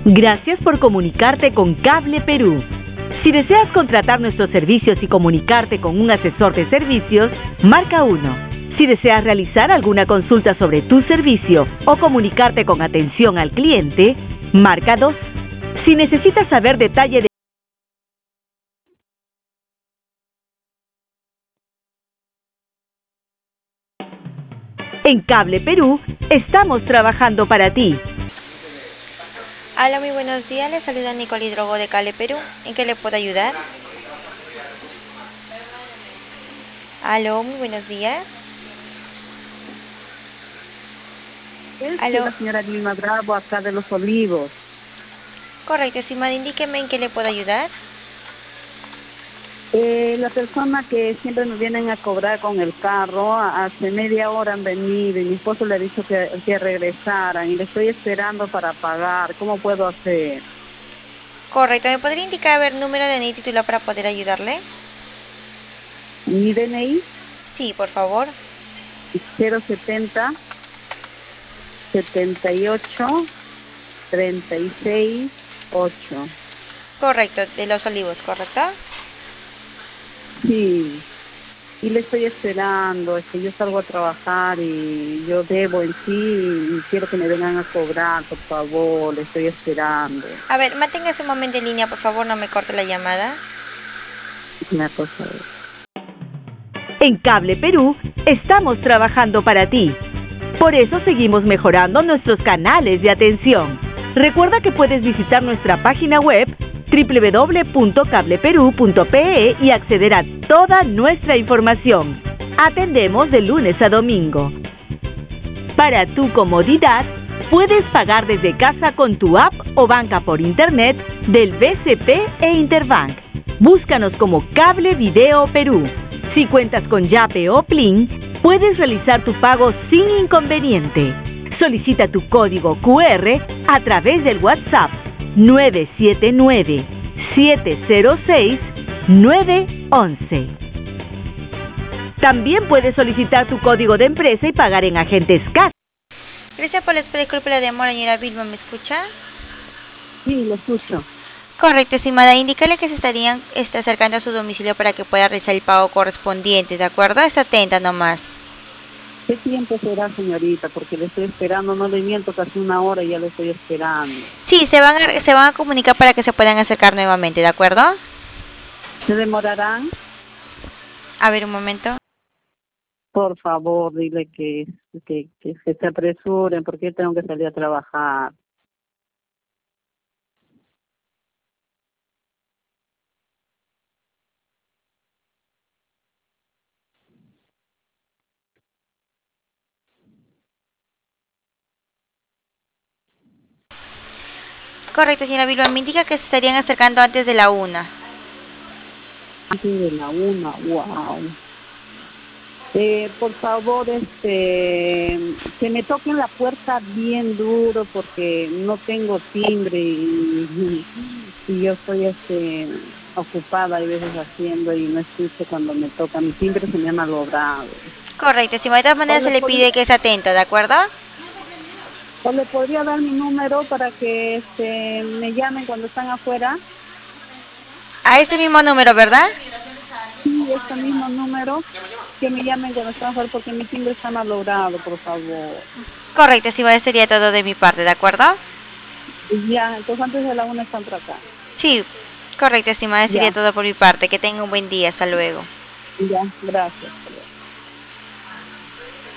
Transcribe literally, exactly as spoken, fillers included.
Gracias por comunicarte con Cable Perú. Si deseas contratar nuestros servicios y comunicarte con un asesor de servicios, marca uno. Si deseas realizar alguna consulta sobre tu servicio o comunicarte con atención al cliente, marca dos. Si necesitas saber detalle de En Cable Perú, estamos trabajando para ti. Hola, muy buenos días. Les saluda Nicole Hidrogo de Cable Perú. ¿En qué le puedo ayudar? Aló, muy buenos días. Es Aló. la señora Vilma Bravo, acá de Los Olivos. Correcto, estimada, indíqueme en qué le puedo ayudar. Eh, la persona que siempre nos vienen a cobrar con el carro, hace media hora han venido y mi esposo le ha dicho que, que regresaran y le estoy esperando para pagar. ¿Cómo puedo hacer? Correcto, ¿me podría indicar a ver número de N I D titular para poder ayudarle? Mi D N I, Sí, por favor. cero setenta, setenta y ocho, treinta y seis, ocho. Correcto, de Los Olivos, ¿correcto? Sí, y le estoy esperando, es que yo salgo a trabajar y yo debo en sí y quiero que me vengan a cobrar, por favor, le estoy esperando. A ver, manténgase un momento en línea, por favor, no me corte la llamada. Una cosa. En Cable Perú, estamos trabajando para ti. Por eso seguimos mejorando nuestros canales de atención. Recuerda que puedes visitar nuestra página web doble u doble u doble u punto cable perú punto pe e y acceder a toda nuestra información. Atendemos de lunes a domingo. Para tu comodidad, puedes pagar desde casa con tu app o banca por internet del B C P e Interbank. Búscanos como Cable Video Perú. Si cuentas con Yape o Plin, puedes realizar tu pago sin inconveniente. Solicita tu código cu erre a través del WhatsApp nueve siete nueve, siete cero seis, nueve once. También puedes solicitar tu código de empresa y pagar en agentes C A S. Gracias por la espera, disculpe la demora, señora Vilma, ¿me escucha? Sí, lo escucho. Correcto, estimada, indícale que se estarían este, acercando a su domicilio para que pueda realizar el pago correspondiente, ¿de acuerdo? Está atenta nomás. ¿Qué tiempo será, señorita? Porque le estoy esperando, no le miento, casi una hora y ya le estoy esperando. Sí, se van a, se van a comunicar para que se puedan acercar nuevamente, ¿de acuerdo? ¿Se demorarán? A ver, un momento. Por favor, dile que, que, que, que se apresuren porque yo tengo que salir a trabajar. Correcto, señora Vilma, me indica que se estarían acercando antes de la una. Antes de la una, wow. Eh, por favor, este, que me toquen la puerta bien duro porque no tengo timbre y, y yo estoy este, ocupada a veces haciendo y no escucho cuando me toca. Mi timbre se me ha malogrado. Correcto, estimada, de todas maneras se le pide que se atenta, ¿de acuerdo? ¿O le podría dar mi número para que este, me llamen cuando están afuera? A este mismo número, ¿verdad? Sí, este mismo número, que me llamen cuando están afuera porque mi timbre está malogrado, por favor. Correcto, estimada, sería todo de mi parte, ¿de acuerdo? Ya, entonces antes de la una están por acá. Sí, correcto, estimada, sería todo por mi parte. Que tenga un buen día, hasta luego. Ya, gracias.